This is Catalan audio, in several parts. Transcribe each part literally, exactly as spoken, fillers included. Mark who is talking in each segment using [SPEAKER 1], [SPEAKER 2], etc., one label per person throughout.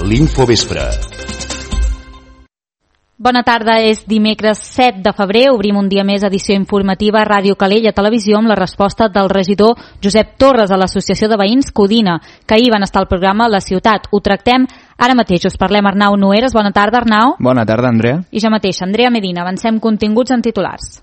[SPEAKER 1] l'Infovespre.
[SPEAKER 2] Bona tarda, és dimecres set de febrer, obrim un dia més edició informativa a Ràdio Calella Televisió amb la resposta del regidor Josep Torres a l'Associació de Veïns Codina, que ahir van estar al programa La Ciutat. Ho tractem ara mateix, us parlem Arnau Noeres. Bona tarda, Arnau.
[SPEAKER 3] Bona tarda, Andrea.
[SPEAKER 2] I jo mateixa, Andrea Medina. Avancem continguts en titulars.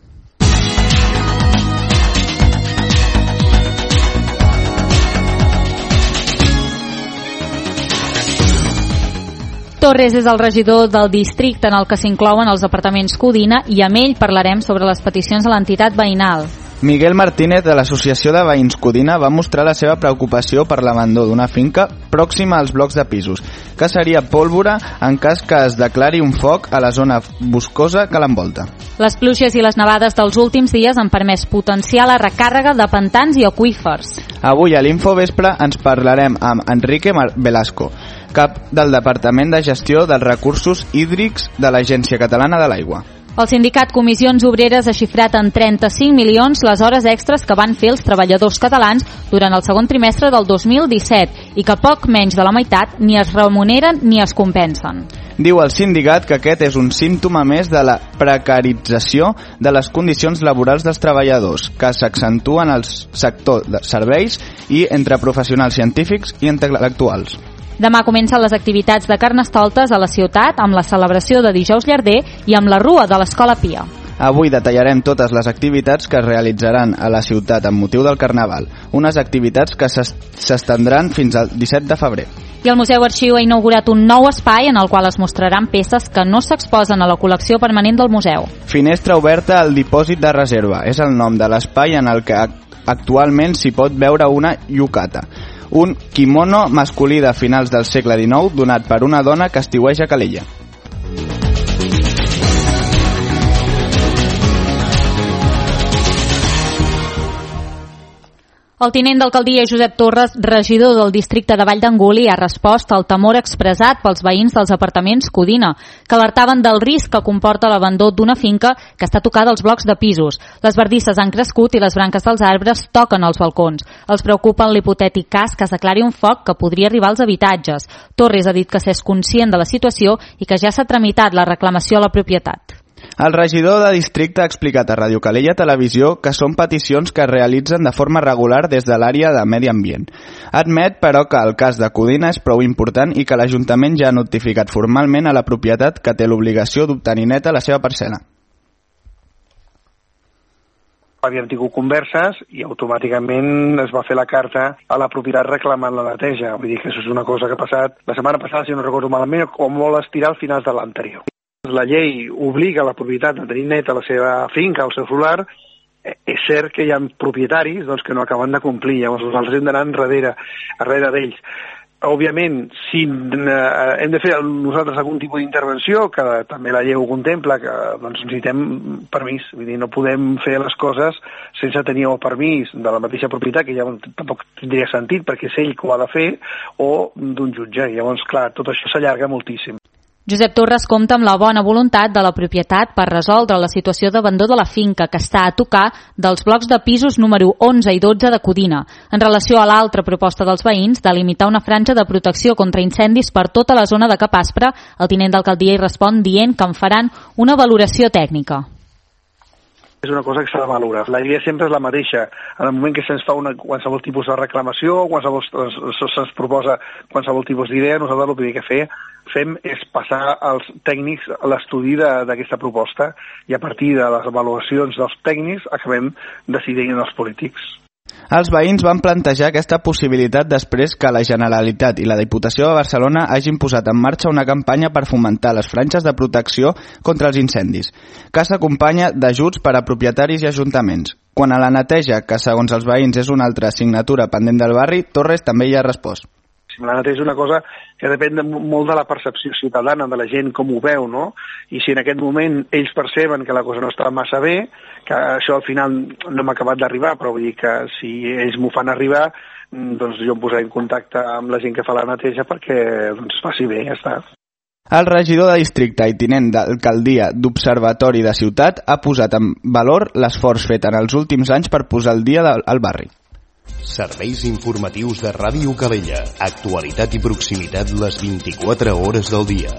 [SPEAKER 2] Torres és el regidor del districte en el que s'inclouen els apartaments Codina i amb ell parlarem sobre les peticions a l'entitat veïnal.
[SPEAKER 3] Miguel Martínez de l'Associació de Veïns Codina va mostrar la seva preocupació per l'abandó d'una finca pròxima als blocs de pisos, que seria pólvora en cas que es declari un foc a la zona boscosa que l'envolta.
[SPEAKER 2] Les pluges i les nevades dels últims dies han permès potenciar la recàrrega de pantans i aqüífers.
[SPEAKER 3] Avui a l'Infovespre ens parlarem amb Enrique Velasco, cap del Departament de Gestió dels Recursos Hídrics de l'Agència Catalana de l'Aigua.
[SPEAKER 2] El sindicat Comissions Obreres ha xifrat en trenta-cinc milions les hores extres que van fer els treballadors catalans durant el segon trimestre del dos mil disset i que poc menys de la meitat ni es remuneren ni es compensen.
[SPEAKER 3] Diu el sindicat que aquest és un símptoma més de la precarització de les condicions laborals dels treballadors, que s'accentuen al sector de serveis i entre professionals científics i intel·lectuals.
[SPEAKER 2] Demà comencen les activitats de Carnestoltes a la ciutat amb la celebració de Dijous Llarder i amb la Rua de l'Escola Pia.
[SPEAKER 3] Avui detallarem totes les activitats que es realitzaran a la ciutat amb motiu del Carnaval, unes activitats que s'estendran fins al disset de febrer.
[SPEAKER 2] I el Museu Arxiu ha inaugurat un nou espai en el qual es mostraran peces que no s'exposen a la col·lecció permanent del museu.
[SPEAKER 3] Finestra oberta al dipòsit de reserva és el nom de l'espai en el que actualment s'hi pot veure una yukata, un kimono masculí de finals del segle dinou donat per una dona que estiueja a Calella.
[SPEAKER 2] El tinent d'alcaldia Josep Torres, regidor del districte de Vall d'Anguli, ha respost al temor expressat pels veïns dels apartaments Codina, que alertaven del risc que comporta l'abandó d'una finca que està tocada als blocs de pisos. Les bardisses han crescut i les branques dels arbres toquen els balcons. Els preocupa l'hipotètic cas que es declari un foc que podria arribar als habitatges. Torres ha dit que s'és conscient de la situació i que ja s'ha tramitat la reclamació a la propietat.
[SPEAKER 3] El regidor de districte ha explicat a Ràdio Calella Televisió que són peticions que es realitzen de forma regular des de l'àrea de Medi Ambient. Admet, però, que el cas de Codina és prou important i que l'Ajuntament ja ha notificat formalment a la propietat que té l'obligació d'obtenir neta la seva parcel·la.
[SPEAKER 4] Havíem tingut converses i automàticament es va fer la carta a la propietat reclamant la neteja. Vull dir que això és una cosa que ha passat la setmana passada, si no recordo malament, o molt estirar al final de l'anterior. La llei obliga la propietat a tenir neta la seva finca, el seu solar. És cert que hi ha propietaris doncs, que no acaben de complir, llavors nosaltres hem d'anar enrere, enrere d'ells. Òbviament, si hem de fer nosaltres algun tipus d'intervenció, que també la llei ho contempla, que doncs, necessitem permís. Vull dir, no podem fer les coses sense tenir el permís de la mateixa propietat, que ja tampoc tindria sentit, perquè és ell que ho ha de fer, o d'un jutge. Llavors, clar, tot això s'allarga moltíssim.
[SPEAKER 2] Josep Torres compta amb la bona voluntat de la propietat per resoldre la situació d'abandó de la finca que està a tocar dels blocs de pisos número onze i dotze de Codina, en relació a l'altra proposta dels veïns de limitar una franja de protecció contra incendis per tota la zona de Cap Aspre. El tinent d'alcaldia hi respon dient que en faran una valoració tècnica.
[SPEAKER 4] És una cosa que s'ha de valorar. La idea sempre és la mateixa. En el moment que se'ns fa una, qualsevol tipus de reclamació, qualsevol, se'ns proposa qualsevol tipus d'idea, nosaltres el que fer, fem és passar als tècnics l'estudi d'aquesta proposta i a partir de les avaluacions dels tècnics acabem decidint els polítics.
[SPEAKER 3] Els veïns van plantejar aquesta possibilitat després que la Generalitat i la Diputació de Barcelona hagin posat en marxa una campanya per fomentar les franges de protecció contra els incendis, que s'acompanya d'ajuts per a propietaris i ajuntaments. Quan a la neteja, que segons els veïns és una altra assignatura pendent del barri, Torres també hi ha respost.
[SPEAKER 4] La neteja és una cosa que depèn molt de la percepció ciutadana, de la gent com ho veu, no? I si en aquest moment ells perceben que la cosa no està massa bé, que això al final no m'ha acabat d'arribar, però vull dir que si ells m'ho fan arribar, doncs jo em posaré en contacte amb la gent que fa la neteja perquè doncs, faci bé, ja està.
[SPEAKER 3] El regidor de districte i tinent d'alcaldia d'Observatori de Ciutat ha posat en valor l'esforç fet en els últims anys per posar al dia al barri.
[SPEAKER 1] Serveis informatius de Ràdio Calella. Actualitat i proximitat les vint-i-quatre hores del dia.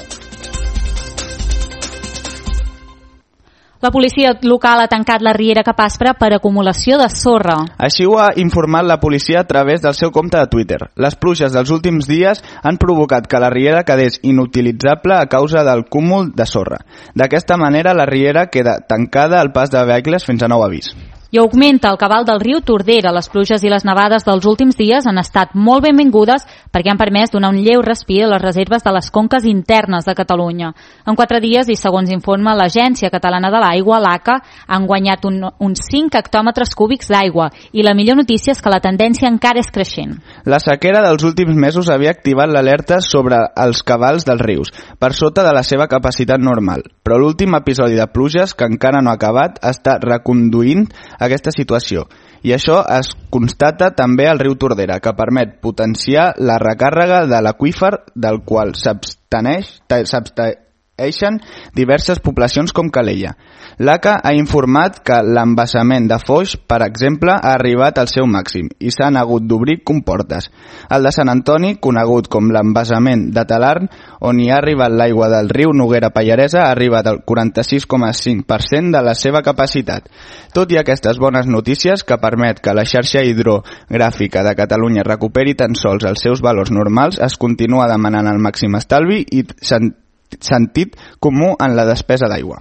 [SPEAKER 2] La policia local ha tancat la riera Capaspra per acumulació de sorra.
[SPEAKER 3] Així ho ha informat la policia a través del seu compte de Twitter. Les pluges dels últims dies han provocat que la riera quedés inutilitzable a causa del cúmul de sorra. D'aquesta manera, la riera queda tancada al pas de vehicles fins a nou avís.
[SPEAKER 2] I augmenta el cabal del riu Tordera. Les pluges i les nevades dels últims dies han estat molt benvingudes perquè han permès donar un lleu respir a les reserves de les conques internes de Catalunya. En quatre dies, i segons informa l'Agència Catalana de l'Aigua, l'A C A, han guanyat un, uns cinc hectòmetres cúbics d'aigua i la millor notícia és que la tendència encara és creixent.
[SPEAKER 3] La sequera dels últims mesos havia activat l'alerta sobre els cabals dels rius, per sota de la seva capacitat normal, però l'últim episodi de pluges, que encara no ha acabat, està reconduint aquesta situació, i això es constata també al riu Tordera, que permet potenciar la recàrrega de l'aqüífer del qual s'absteixen diverses poblacions com Calella. L'A C A ha informat que l'embassament de Foix, per exemple, ha arribat al seu màxim i s'han hagut d'obrir comportes. El de Sant Antoni, conegut com l'embassament de Talarn, on hi ha arribat l'aigua del riu Noguera Pallaresa, ha arribat al quaranta-sis coma cinc per cent de la seva capacitat. Tot i aquestes bones notícies, que permet que la xarxa hidrogràfica de Catalunya recuperi tan sols els seus valors normals, es continua demanant el màxim estalvi i sentit comú en la despesa d'aigua.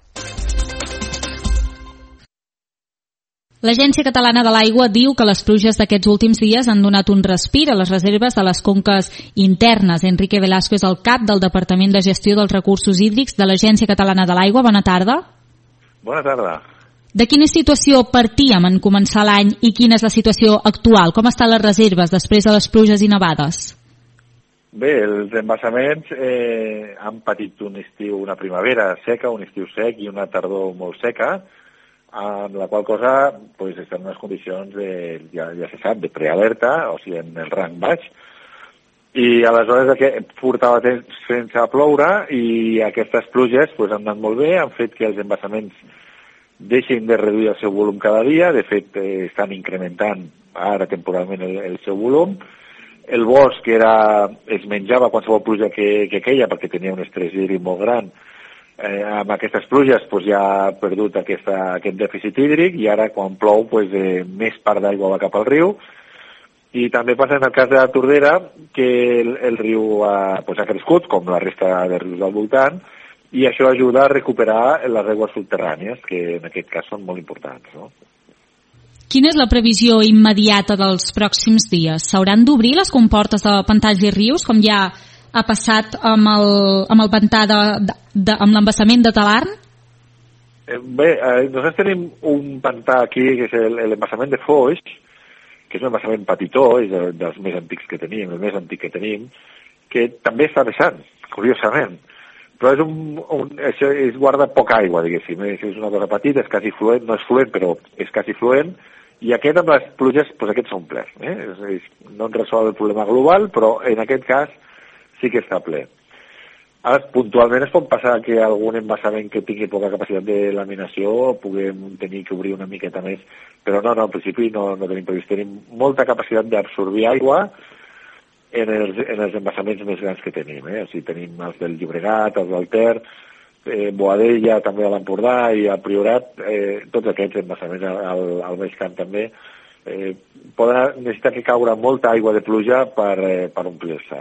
[SPEAKER 2] L'Agència Catalana de l'Aigua diu que les pluges d'aquests últims dies han donat un respir a les reserves de les conques internes. Enrique Velasco és el cap del Departament de Gestió dels Recursos Hídrics de l'Agència Catalana de l'Aigua. Bona tarda.
[SPEAKER 5] Bona tarda.
[SPEAKER 2] De quina situació partíem en començar l'any i quina és la situació actual? Com estan les reserves després de les pluges i nevades?
[SPEAKER 5] Bé, els embassaments eh, han patit un estiu, una primavera seca, un estiu sec i una tardor molt seca, amb la qual cosa pues, estan en unes condicions, de, ja, ja se sap, de prealerta, o sigui, en el rang baix, i aleshores que portava temps sense ploure i aquestes pluges pues, han anat molt bé, han fet que els embassaments deixin de reduir el seu volum cada dia, de fet eh, estan incrementant ara temporalment el, el seu volum. El bosc era, es menjava qualsevol pluja que, que queia perquè tenia un estrès hídric molt gran. Eh, amb aquestes pluges pues, ja ha perdut aquesta, aquest dèficit hídric i ara quan plou pues, eh, més part d'aigua va cap al riu. I també passa en el cas de la Tordera que el, el riu ha, pues, ha crescut com la resta de rius del voltant i això ajuda a recuperar les aigües subterrànies, que en aquest cas són molt importants, no?
[SPEAKER 2] Quina és la previsió immediata dels pròxims dies? S'hauran d'obrir les comportes de pantalls i rius, com ja ha passat amb el, amb el pantà de, de, de, amb l'embassament de Talarn?
[SPEAKER 5] Eh, bé, eh, nosaltres tenim un pantà aquí, que és l'embassament de Foix, que és un embassament petitó, és de, dels més antics que tenim, el més antic que tenim, que també està vessant, curiosament. Però és un, un, això és, guarda poca aigua, diguéssim, és, és una cosa petita, és quasi fluent, no és fluent, però és quasi fluent, i aquest amb les pluges, doncs aquest són plers. Eh? És, és, no en resol el problema global, però en aquest cas sí que està ple. Ara, puntualment es pot passar que algun embassament que tingui poca capacitat de laminació puguem tenir que obrir una miqueta més, però no, no, en principi no, no tenim previst. Tenim molta capacitat d'absorbir aigua en els, en els embassaments més grans que tenim. Eh? O sigui, tenim els del Llobregat, els del Ter, eh, Boadella, també a l'Empordà i al Priorat, eh, tots aquests embassaments al, al Baix Camp també, eh, poden necessitar que caure molta aigua de pluja per, eh, per omplir-se.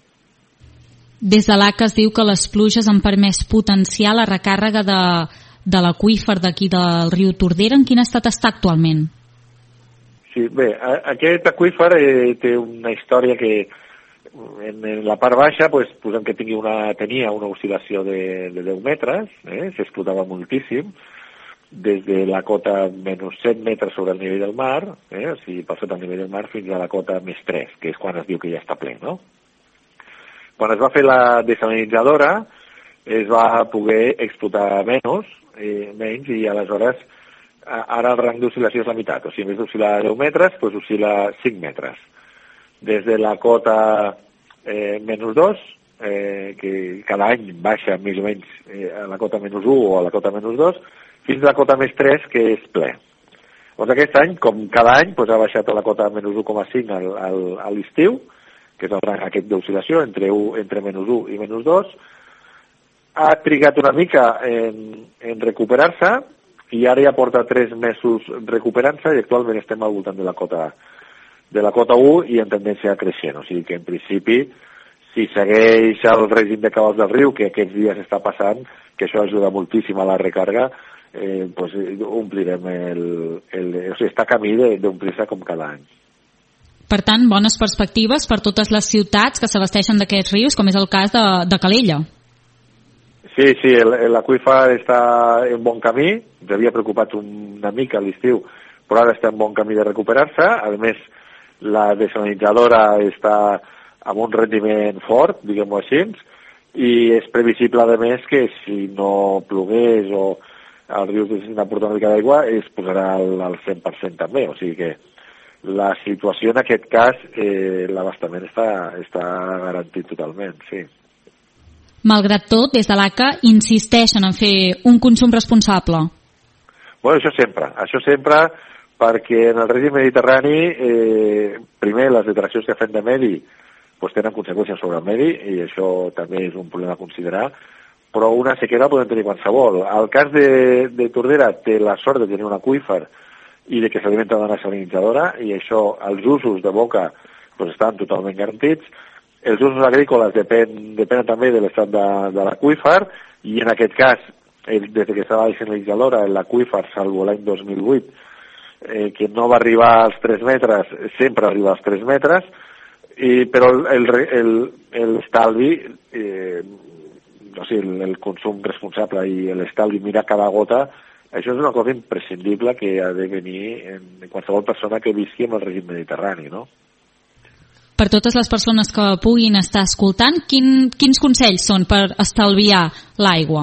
[SPEAKER 2] Des de l'A C A es diu que les pluges han permès potenciar la recàrrega de, de l'aqüífer d'aquí del riu Tordera. En quin estat està actualment?
[SPEAKER 5] Sí, bé, aquest aqüífer eh, té una història que en, en la part baixa pues, posem que tingui una, tenia una oscil·lació de, de deu metres, eh, s'explotava moltíssim, des de la cota menys set metres sobre el nivell del mar, eh, o sigui, per sota el nivell del mar, fins a la cota més tres, que és quan es diu que ja està ple, no? Quan es va fer la desalinitzadora, es va poder explotar menys, eh, menys i aleshores ara el rang d'oscil·lació és la meitat. O sigui, en vez d'oscil·lar deu metres, doncs oscil·la cinc metres. Des de la cota eh, menys dos, eh, que cada any baixa més o menys eh, a la cota menys un o a la cota menys dos, fins a la cota més tres, que és ple. Doncs aquest any, com cada any, doncs ha baixat a la cota de menys un coma cinc al, al, a l'estiu, que és el rang aquest d'oscil·lació, entre, entre menys un i menys dos. Ha trigat una mica en, en recuperar-se i ara ja porta tres mesos recuperant-se i actualment estem al voltant de la cota de la cota un i en tendència creixent. O sigui que en principi, si segueix el règim de cabals del riu, que aquests dies està passant, que això ajuda moltíssim a la recàrrega, eh, pues, omplirem el, el... O sigui, està camí d'omplir-se com cada any.
[SPEAKER 2] Per tant, bones perspectives per totes les ciutats que s'abasteixen d'aquests rius, com és el cas de, de Calella.
[SPEAKER 5] Sí, sí, l'aqüífer està en bon camí, ens havia preocupat una mica a l'estiu, però ara està en bon camí de recuperar-se. A més, la desalinitzadora està amb un rendiment fort, diguem-ho així, i és previsible, a més, que si no plogués o els rius deixin d'aportar una mica d'aigua, es posarà al, al cent per cent també. O sigui que la situació en aquest cas, eh, l'abastament està, està garantit totalment, sí.
[SPEAKER 2] Malgrat tot, des de l'A C A insisteixen en fer un consum responsable.
[SPEAKER 5] Bueno, això sempre, això sempre, perquè en el règim mediterrani, eh, primer, les detraccions que fem de medi pues, tenen conseqüències sobre el medi, i això també és un problema a considerar, però una sequera podem tenir qualsevol. El cas de, de Tordera té la sort de tenir un aqüífer i de que s'alimenta d'una salinitzadora, i això, els usos de boca pues, estan totalment garantits. Els usos agrícoles depèn, depenen també de l'estat de, de l'aqüífer, i en aquest cas, el, des que estava la salinitzadora, l'aqüífer, salvo l'any dos mil vuit, eh, que no va arribar als tres metres, sempre arriba als tres metres, i, però l'estalvi, eh, o sigui, el, el consum responsable i l'estalvi, mirar cada gota, això és una cosa imprescindible que ha de venir en qualsevol persona que visqui en el règim mediterrani, no?
[SPEAKER 2] Per totes les persones que puguin estar escoltant, quin, quins consells són per estalviar l'aigua?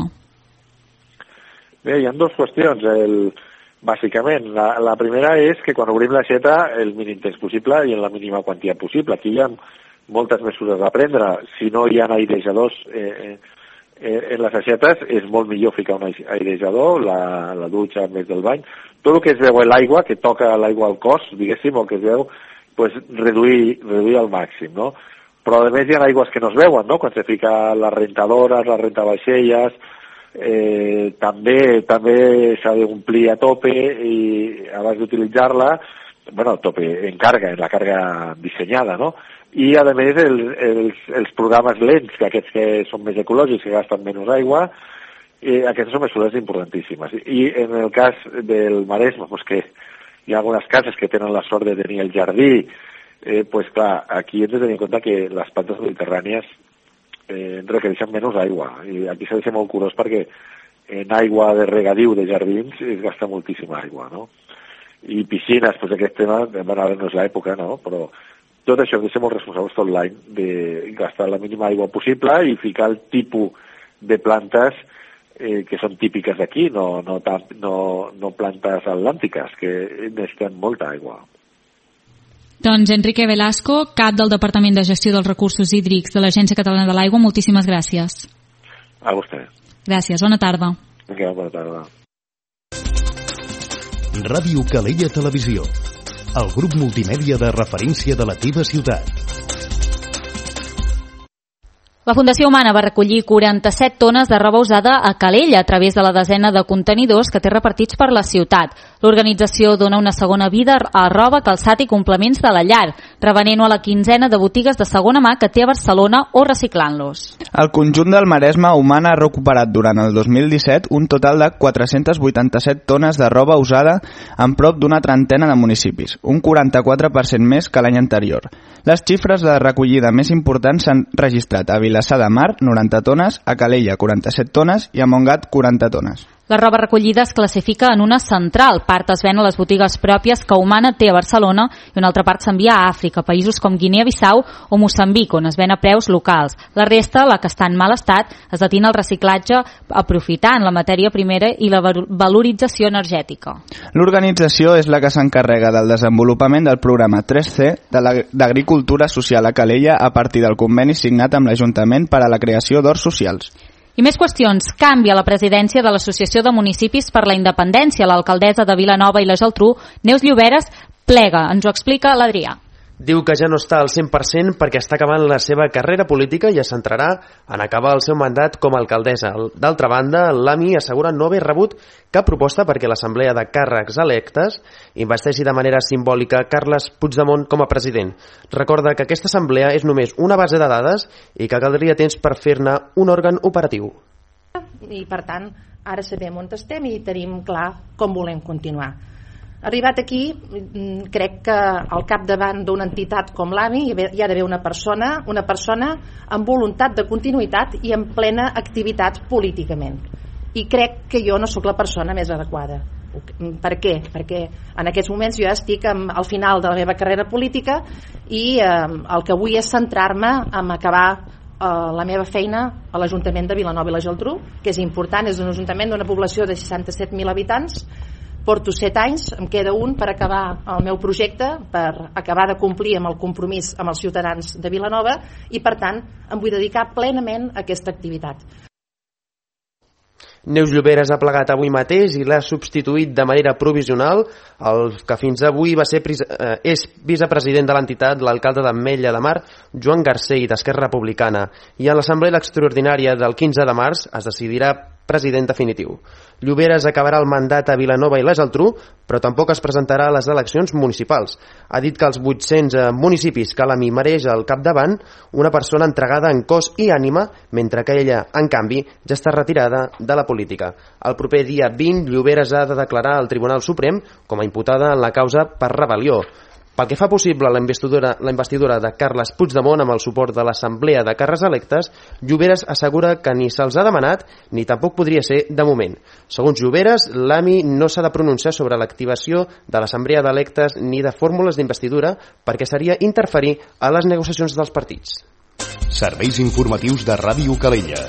[SPEAKER 5] Bé, hi ha dues qüestions. El, bàsicament, la, la primera és que quan obrim l'aixeta el mínim temps possible i en la mínima quantitat possible. Aquí hi ha moltes mesures a prendre. Si no hi ha airejadors eh, eh, en les aixetes, és molt millor ficar un airejador, la, la dutxa en més del bany. Tot el que es veu en l'aigua, que toca l'aigua al cos, diguéssim, o que es veu, pues, reduir, reduir al màxim, no? Però a més hi ha aigües que no es veuen, no? Quan se fica les rentadores, les rentavaixelles, eh, també també s'ha d'omplir a tope i abans d'utilitzar-la, bueno, a tope, en carga, en la carga dissenyada, no? I a més el, els, els programes lents, que aquests que són més ecològics, que gasten menys aigua, eh, aquestes són mesures importantíssimes. I en el cas del Maresme, pues que hi ha algunes cases que tenen la sort de tenir el jardí, eh, pues clar, aquí hem de tenir en compte que les plantes mediterrànies eh, requereixen menys aigua, i aquí s'ha de ser molt curós perquè en aigua de regadiu de jardins es gasta moltíssima aigua, no? I piscines, pues aquest tema, bueno, ara no és l'època, no? Però tot això hem de ser molt responsables tot l'any de gastar la mínima aigua possible i ficar el tipus de plantes eh, que són típiques d'aquí, no, no, no, no plantes atlàntiques, que necessiten molta aigua.
[SPEAKER 2] Doncs Enrique Velasco, cap del Departament de Gestió dels Recursos Hídrics de l'Agència Catalana de l'Aigua, moltíssimes gràcies.
[SPEAKER 5] A vostè.
[SPEAKER 2] Gràcies, bona tarda.
[SPEAKER 5] Vinga, bona tarda.
[SPEAKER 1] Ràdio Calella Televisió, el grup multimèdia de referència de la teva ciutat.
[SPEAKER 2] La Fundació Humana va recollir quaranta-set tones de roba usada a Calella a través de la desena de contenidors que té repartits per la ciutat. L'organització dona una segona vida a roba, calçat i complements de la llar, revenent-ho a la quinzena de botigues de segona mà que té a Barcelona o reciclant-los.
[SPEAKER 3] El conjunt del Maresme Humana ha recuperat durant el dos mil disset un total de quatre-centes vuitanta-set tones de roba usada en prop d'una trentena de municipis, un quaranta-quatre per cent més que l'any anterior. Les xifres de recollida més importants s'han registrat a Vilassar de Mar, noranta tones, a Calella, quaranta-set tones i a Montgat, quaranta tones.
[SPEAKER 2] La roba recollida es classifica en una central. Part es ven a les botigues pròpies que Humana té a Barcelona i una altra part s'envia a Àfrica, països com Guinea-Bissau o Moçambic, on es ven a preus locals. La resta, la que està en mal estat, es destina al reciclatge aprofitant la matèria primera i la valorització energètica.
[SPEAKER 3] L'organització és la que s'encarrega del desenvolupament del programa tres C d'Agricultura Social a Calella a partir del conveni signat amb l'Ajuntament per a la creació d'horts socials.
[SPEAKER 2] I més qüestions. Canvia la presidència de l'Associació de Municipis per la Independència. L'alcaldessa de Vilanova i la Geltrú, Neus Lloberes, plega. Ens ho explica l'Adrià.
[SPEAKER 6] Diu que ja no està al cent per cent perquè està acabant la seva carrera política i es centrarà en acabar el seu mandat com a alcaldessa. D'altra banda, l'AMI assegura no haver rebut cap proposta perquè l'Assemblea de Càrrecs Electes investeixi de manera simbòlica Carles Puigdemont com a president. Recorda que aquesta assemblea és només una base de dades i que caldria temps per fer-ne un òrgan operatiu.
[SPEAKER 7] I per tant, ara sabem on estem i tenim clar com volem continuar. Arribat aquí, crec que al capdavant d'una entitat com l'AMI hi ha d'haver una persona, una persona amb voluntat de continuïtat i en plena activitat políticament. I crec que jo no sóc la persona més adequada. Per què? Perquè en aquests moments jo ja estic al final de la meva carrera política i eh, el que vull és centrar-me en acabar eh, la meva feina a l'Ajuntament de Vilanova i la Geltrú, que és important, és un ajuntament d'una població de seixanta-set mil habitants. Porto set anys, em queda un per acabar el meu projecte, per acabar de complir amb el compromís amb els ciutadans de Vilanova i, per tant, em vull dedicar plenament a aquesta activitat.
[SPEAKER 6] Neus Lloberes ha plegat avui mateix i l'ha substituït de manera provisional el que fins avui va ser eh, és vicepresident de l'entitat, l'alcalde d'Ametlla de Mar, Joan Garcell, d'Esquerra Republicana. I en l'assemblea extraordinària del quinze de març es decidirà president definitiu. Lloberes acabarà el mandat a Vilanova i la Geltrú, però tampoc es presentarà a les eleccions municipals. Ha dit que els vuit-cents municipis que l'AMI mereix al capdavant, una persona entregada en cos i ànima, mentre que ella, en canvi, ja està retirada de la política. El proper dia vint, Lloberes ha de declarar al Tribunal Suprem com a imputada en la causa per rebel·lió. Pel que fa possible la investidura, la investidura de Carles Puigdemont amb el suport de l'Assemblea de Càrrecs Electes, Lloberes assegura que ni se'ls ha demanat ni tampoc podria ser de moment. Segons Lloberes, l'AMI no s'ha de pronunciar sobre l'activació de l'Assemblea d'Electes ni de fórmules d'investidura perquè seria interferir a les negociacions dels partits.
[SPEAKER 1] Serveis informatius de Ràdio Calella.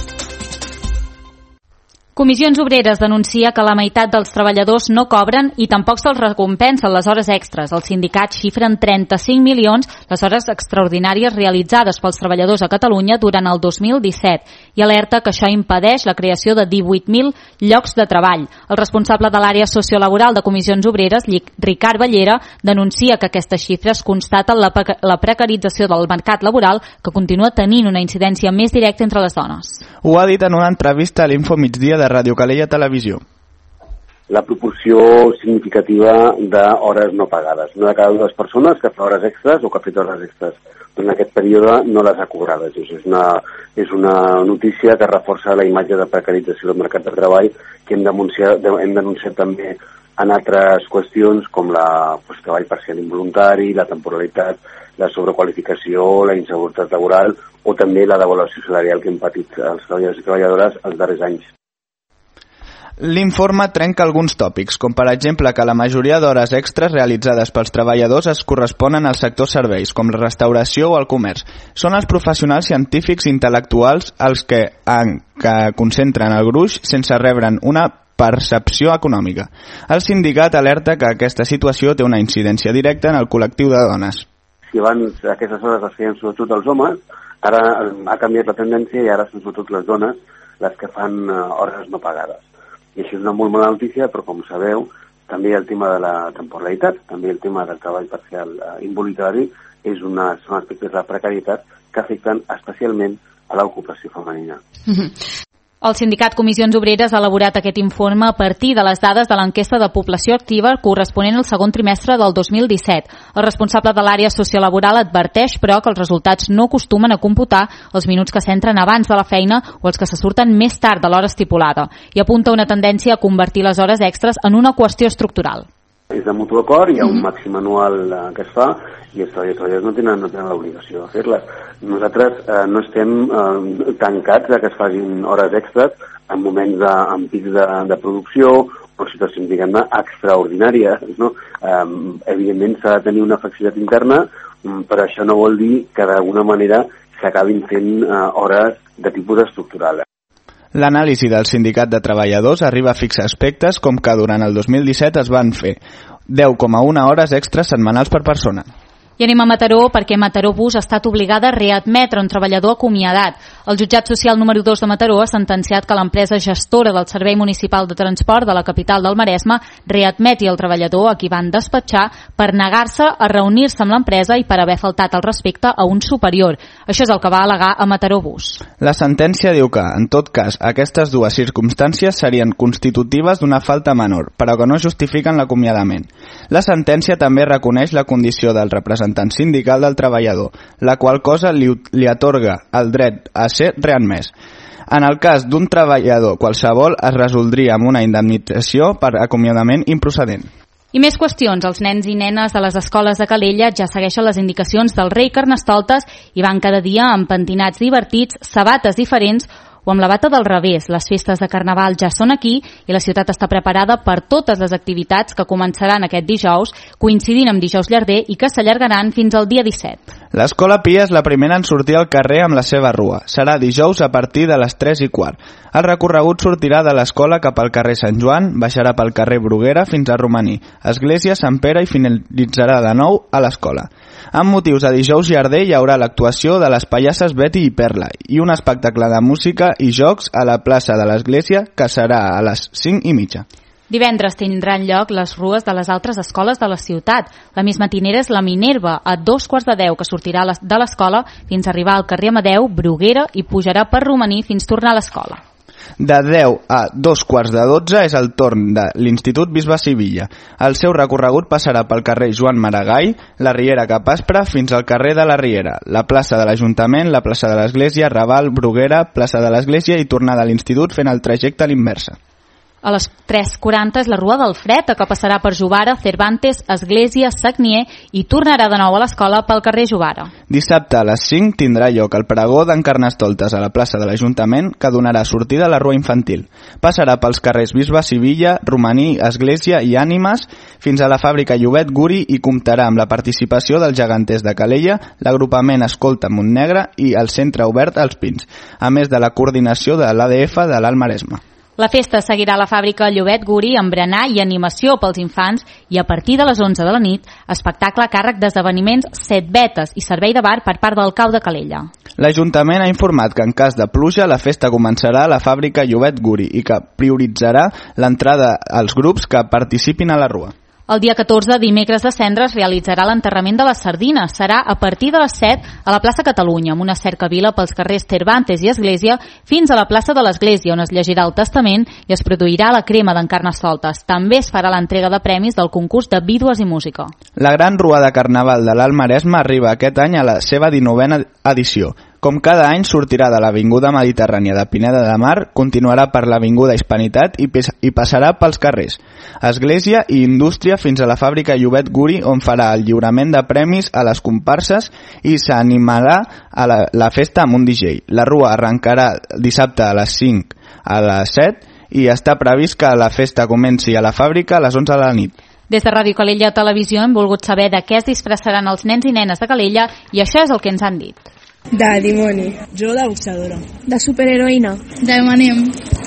[SPEAKER 2] Comissions Obreres denuncia que la meitat dels treballadors no cobren i tampoc se'ls recompensen les hores extres. Els sindicats xifren trenta-cinc milions les hores extraordinàries realitzades pels treballadors a Catalunya durant el dos mil disset i alerta que això impedeix la creació de divuit mil llocs de treball. El responsable de l'àrea sociolaboral de Comissions Obreres, Ricard Ballera, denuncia que aquestes xifres constaten la, la precarització del mercat laboral que continua tenint una incidència més directa entre les dones.
[SPEAKER 3] Ho ha dit en una entrevista a l'Info Migdia de Ràdio Calella Televisió.
[SPEAKER 8] La proporció significativa d'hores no pagades. Una de cada dues persones que fa hores extres o que ha fet hores extres en aquest període no les ha cobrades. És una, és una notícia que reforça la imatge de precarització del mercat de treball que hem denunciat, hem denunciat també en altres qüestions com la pues, treball parcial involuntari, la temporalitat, la sobrequalificació, la inseguretat laboral o també la devaluació salarial que hem patit els treballadors i treballadores els darrers anys.
[SPEAKER 3] L'informe trenca alguns tòpics, com per exemple que la majoria d'hores extres realitzades pels treballadors es corresponen al sector serveis, com la restauració o el comerç. Són els professionals científics i intel·lectuals els que, en, que concentren el gruix sense rebre'n una percepció econòmica. El sindicat alerta que aquesta situació té una incidència directa en el col·lectiu de dones.
[SPEAKER 8] Si abans aquestes hores les feien sobretot els homes, ara ha canviat la tendència i ara són sobretot les dones les que fan hores no pagades. I això és una molt mala notícia, però com sabeu, també el tema de la temporalitat, també el tema del treball parcial involuntari és una, són aspectes de la precarietat que afecten especialment a l'ocupació femenina.
[SPEAKER 2] Mm-hmm. El sindicat Comissions Obreres ha elaborat aquest informe a partir de les dades de l'enquesta de població activa corresponent al segon trimestre del dos mil disset. El responsable de l'àrea sociolaboral adverteix, però, que els resultats no acostumen a computar els minuts que s'entren abans de la feina o els que se surten més tard de l'hora estipulada, i apunta una tendència a convertir les hores extres en una qüestió estructural.
[SPEAKER 8] És de mutu acord, hi ha un màxim anual eh, que es fa i els treballadors no tenen, no tenen l'obligació de fer-les. Nosaltres eh, no estem eh, tancats a que es facin hores extres en moments de, en pics de, de producció o situacions, diguem-ne, extraordinàries. No? Eh, evidentment s'ha de tenir una flexibilitat interna, però això no vol dir que d'alguna manera s'acabin fent eh, hores de tipus estructural.
[SPEAKER 3] L'anàlisi del sindicat de treballadors arriba a fixar aspectes com que durant el dos mil disset es van fer deu coma una hores extres setmanals per persona.
[SPEAKER 2] I anem a Mataró perquè Mataró Bus ha estat obligada a readmetre un treballador acomiadat. El jutjat social número dos de Mataró ha sentenciat que l'empresa gestora del Servei Municipal de Transport de la capital del Maresme readmeti el treballador a qui van despatxar per negar-se a reunir-se amb l'empresa i per haver faltat al respecte a un superior. Això és el que va al·legar a Mataró Bus.
[SPEAKER 3] La sentència diu que, en tot cas, aquestes dues circumstàncies serien constitutives d'una falta menor, però que no justifiquen l'acomiadament. La sentència també reconeix la condició del representant sindical del treballador, la qual cosa li, li atorga el dret a ser readmès. En el cas d'un treballador qualsevol es resoldria amb una indemnització per acomiadament improcedent.
[SPEAKER 2] I més qüestions. Els nens i nenes de les escoles de Calella ja segueixen les indicacions del rei Carnestoltes i van cada dia amb pentinats divertits, sabates diferents o amb la bata del revés. Les festes de Carnaval ja són aquí i la ciutat està preparada per totes les activitats que començaran aquest dijous, coincidint amb dijous llarder i que s'allargaran fins al dia disset.
[SPEAKER 3] L'Escola Pia és la primera en sortir al carrer amb la seva rua. Serà dijous a partir de les tres i quart. El recorregut sortirà de l'escola cap al carrer Sant Joan, baixarà pel carrer Bruguera fins a Romaní, Església, Sant Pere i finalitzarà de nou a l'escola. Amb motius de dijous llarder hi haurà l'actuació de les pallasses Betty i Perla i un espectacle de música i jocs a la plaça de l'Església que serà a les cinc i mitja.
[SPEAKER 2] Divendres tindran lloc les rues de les altres escoles de la ciutat. La més matinera és la Minerva, a dos quarts de deu, que sortirà de l'escola fins a arribar al carrer Amadeu, Bruguera i pujarà per Romaní fins tornar a l'escola.
[SPEAKER 3] De deu a dos quarts de dotze és el torn de l'Institut Bisbe Sivilla. El seu recorregut passarà pel carrer Joan Maragall, la Riera cap Aspre, fins al carrer de la Riera, la plaça de l'Ajuntament, la plaça de l'Església, Raval, Bruguera, plaça de l'Església i tornada a l'Institut fent el trajecte a l'inversa.
[SPEAKER 2] A les tres quaranta és la Rua del Fred, que passarà per Jovara, Cervantes, Església, Sagnier i tornarà de nou a l'escola pel carrer Jovara.
[SPEAKER 3] Dissabte a les cinc tindrà lloc el pregó d'en Carnestoltes a la plaça de l'Ajuntament, que donarà sortida a la Rua Infantil. Passarà pels carrers Bisbe Sivilla, Romaní, Església i Ànimes fins a la fàbrica Llobet Guri i comptarà amb la participació dels geganters de Calella, l'agrupament Escolta Montnegre i el Centre Obert als Pins, a més de la coordinació de l'A D F de l'Alt Maresme.
[SPEAKER 2] La festa seguirà a la fàbrica Llobet Guri amb berenar i animació pels infants i a partir de les onze de la nit, espectacle a càrrec d'esdeveniments set vetes i servei de bar per part del Cau de Calella.
[SPEAKER 3] L'Ajuntament ha informat que en cas de pluja la festa començarà a la fàbrica Llobet Guri i que prioritzarà l'entrada als grups que participin a la rua.
[SPEAKER 2] El dia catorze, dimecres de Cendres, realitzarà l'enterrament de la sardina. Serà a partir de les set a la plaça Catalunya, amb una cercavila pels carrers Cervantes i Església fins a la plaça de l'Església, on es llegirà el testament i es produirà la crema d'en Carnestoltes. També es farà l'entrega de premis del concurs de vídues i música.
[SPEAKER 3] La gran rua de Carnaval de l'Alt Maresme arriba aquest any a la seva dinovena edició. Com cada any sortirà de l'Avinguda Mediterrània de Pineda de Mar, continuarà per l'Avinguda Hispanitat i, i passarà pels carrers Església i Indústria fins a la fàbrica Llobet Guri, on farà el lliurament de premis a les comparses i s'animarà a la, la festa amb un D J. La rua arrencarà dissabte a les cinc a les set i està previst que la festa comenci a la fàbrica a les onze de la nit.
[SPEAKER 2] Des de Ràdio Calella Televisió hem volgut saber de què es disfressaran els nens i nenes de Calella i això és el que ens han dit.
[SPEAKER 9] De dimoni. Jo de boxadora. De superheroïna.
[SPEAKER 10] De manem.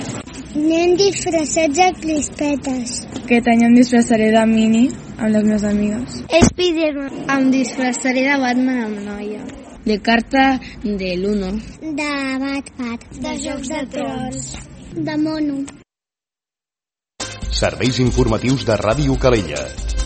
[SPEAKER 11] Anem disfressats de crispetes.
[SPEAKER 9] Aquest any em disfressaré de Mini amb les meves amigues.
[SPEAKER 11] Spiderman.
[SPEAKER 10] Em disfressaré de Batman amb noia. De carta de l'Uno.
[SPEAKER 11] De Batpat.
[SPEAKER 10] De Jocs de Trons.
[SPEAKER 11] De mono.
[SPEAKER 1] Serveis informatius de Ràdio Calella.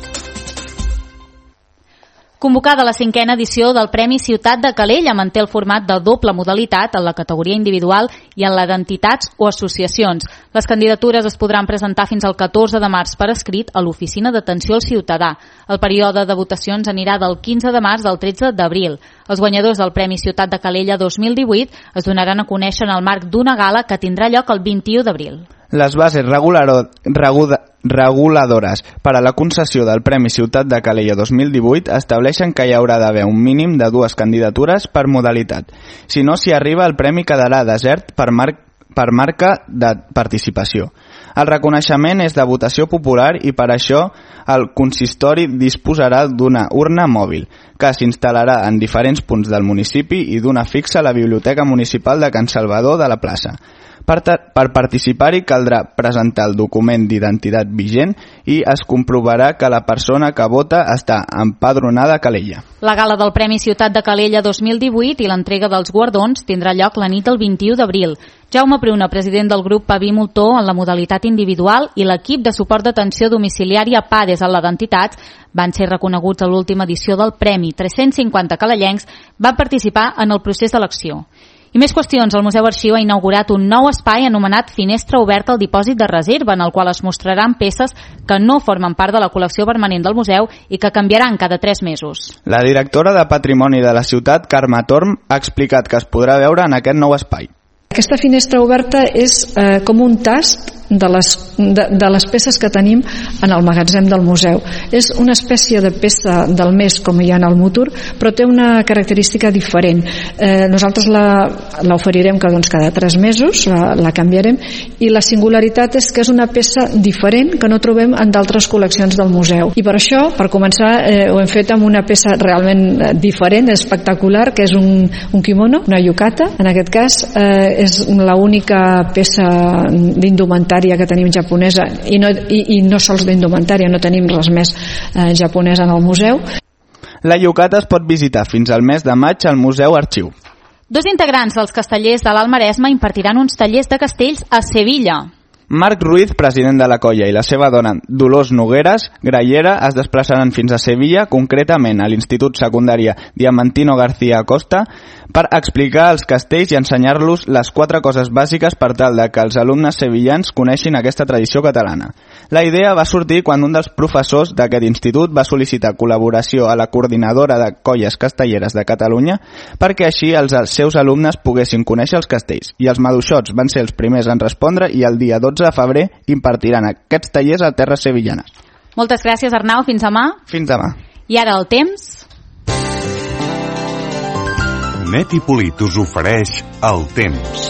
[SPEAKER 2] Convocada la cinquena edició del Premi Ciutat de Calella, manté el format de doble modalitat en la categoria individual i en la d'entitats o associacions. Les candidatures es podran presentar fins al catorze de març per escrit a l'Oficina d'Atenció al Ciutadà. El període de votacions anirà del quinze de març al tretze d'abril. Els guanyadors del Premi Ciutat de Calella dos mil divuit es donaran a conèixer en el marc d'una gala que tindrà lloc el vint-i-u d'abril.
[SPEAKER 3] Les bases regularo, regular, reguladores per a la concessió del Premi Ciutat de Calella dos mil divuit estableixen que hi haurà d'haver un mínim de dues candidatures per modalitat. Si no s'hi arriba, el premi quedarà desert per, mar per marca de participació. El reconeixement és de votació popular i per això el consistori disposarà d'una urna mòbil que s'instal·larà en diferents punts del municipi i d'una fixa a la Biblioteca Municipal de Can Salvador de la plaça. Per, per participar-hi caldrà presentar el document d'identitat vigent i es comprovarà que la persona que vota està empadronada a Calella.
[SPEAKER 2] La gala del Premi Ciutat de Calella dos mil divuit i l'entrega dels guardons tindrà lloc la nit del vint-i-u d'abril. Jaume Pruna, president del grup Paví Moltó en la modalitat individual, i l'equip de suport d'atenció domiciliària PADES a la d'entitats van ser reconeguts a l'última edició del Premi. tres-cents cinquanta calellencs van participar en el procés d'elecció. I més qüestions. El Museu Arxiu ha inaugurat un nou espai anomenat Finestra Oberta al Dipòsit de Reserva, en el qual es mostraran peces que no formen part de la col·lecció permanent del museu i que canviaran cada tres mesos.
[SPEAKER 3] La directora de Patrimoni de la ciutat, Carme Torm, ha explicat que es podrà veure en aquest nou espai.
[SPEAKER 12] Aquesta finestra oberta és eh, com un tast de les, de, de les peces que tenim en el magatzem del museu. És una espècie de peça del mes com hi ha en el Mutur, però té una característica diferent. Eh, nosaltres l'oferirem doncs, cada tres mesos, la, la canviarem, i la singularitat és que és una peça diferent que no trobem en d'altres col·leccions del museu. I per això, per començar, eh, ho hem fet amb una peça realment diferent, espectacular, que és un, un kimono, una yukata. En aquest cas, eh, és l'única peça d'indumentària que tenim japonesa i no, i, i no sols d'indumentària, no tenim res més eh, japonès en el museu.
[SPEAKER 3] La yukata es pot visitar fins al mes de maig al Museu Arxiu.
[SPEAKER 2] Dos integrants dels castellers de l'Alt Maresme impartiran uns tallers de castells a Sevilla.
[SPEAKER 3] Marc Ruiz, president de la colla, i la seva dona Dolors Nogueras, grallera, es desplaçaran fins a Sevilla, concretament a l'Institut Secundari Diamantino García Acosta, per explicar els castells i ensenyar-los les quatre coses bàsiques per tal de que els alumnes sevillans coneixin aquesta tradició catalana. La idea va sortir quan un dels professors d'aquest institut va sol·licitar col·laboració a la coordinadora de colles castelleres de Catalunya perquè així els seus alumnes poguessin conèixer els castells. I els maduixots van ser els primers en respondre i el dia dotze de febrer impartiran aquests tallers a terres sevillanes.
[SPEAKER 2] Moltes gràcies, Arnau. Fins demà.
[SPEAKER 3] Fins demà.
[SPEAKER 2] I ara el temps.
[SPEAKER 1] Net i Polit us ofereix el temps.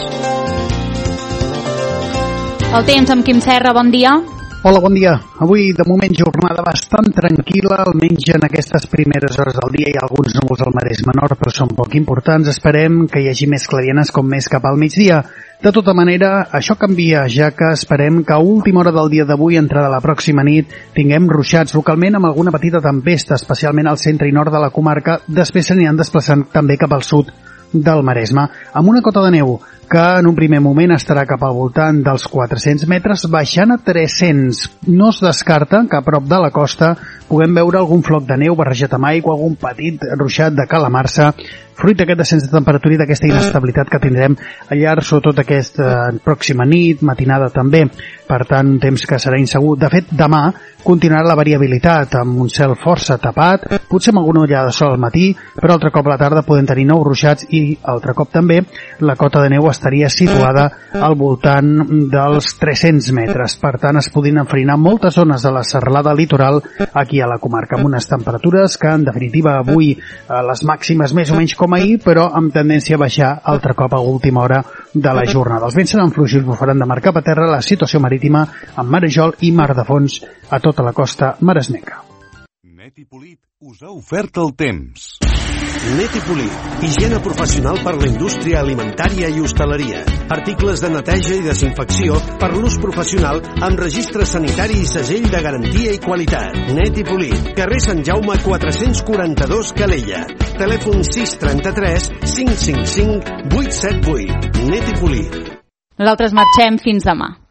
[SPEAKER 2] El temps amb Quim Serra, bon dia.
[SPEAKER 13] Hola, bon dia. Avui, de moment, jornada bastant tranquil·la, almenys en aquestes primeres hores del dia. Hi ha alguns núvols al Maresme Nord, però són poc importants. Esperem que hi hagi més clarianes com més cap al migdia. De tota manera, això canvia, ja que esperem que a última hora del dia d'avui, entrada la pròxima nit, tinguem ruixats localment amb alguna petita tempesta, especialment al centre i nord de la comarca. Després s'aniran desplaçant també cap al sud del Maresme, amb una cota de neu que en un primer moment estarà cap al voltant dels quatre-cents metres, baixant a tres-cents. No es descarta que a prop de la costa puguem veure algun floc de neu barrejat amb aigua, algun petit ruixat de calamarsa, fruit d'aquest descens de temperatura i d'aquesta inestabilitat que tindrem al llarg, sobretot aquesta pròxima nit, matinada també. Per tant, un temps que serà insegur. De fet, demà continuarà la variabilitat, amb un cel força tapat, potser amb alguna ullada de sol al matí, però altre cop a la tarda podem tenir nous ruixats i altre cop també la cota de neu estaria situada al voltant dels tres-cents metres. Per tant, es podrien enfarinar moltes zones de la serralada litoral aquí a la comarca, amb unes temperatures que, en definitiva, avui les màximes més o menys com ahir, però amb tendència a baixar altre cop a última hora de la jornada. Els vents seran fluixos, bufaran de mar cap a terra, la situació marítima amb marejol i mar de fons a tota la costa maresmenca.
[SPEAKER 1] Net i Polit us ha ofert el temps.
[SPEAKER 14] Net i Polit, higiene professional per la indústria alimentària i hostaleria. Articles de neteja i desinfecció per l'ús professional amb registre sanitari i segell de garantia i qualitat. Net i Polit, carrer Sant Jaume quatre-cents quaranta-dos Calella. Telèfon sis trenta-tres cinc cinc cinc vuit set vuit. Net i Polit.
[SPEAKER 2] Nosaltres marxem fins demà.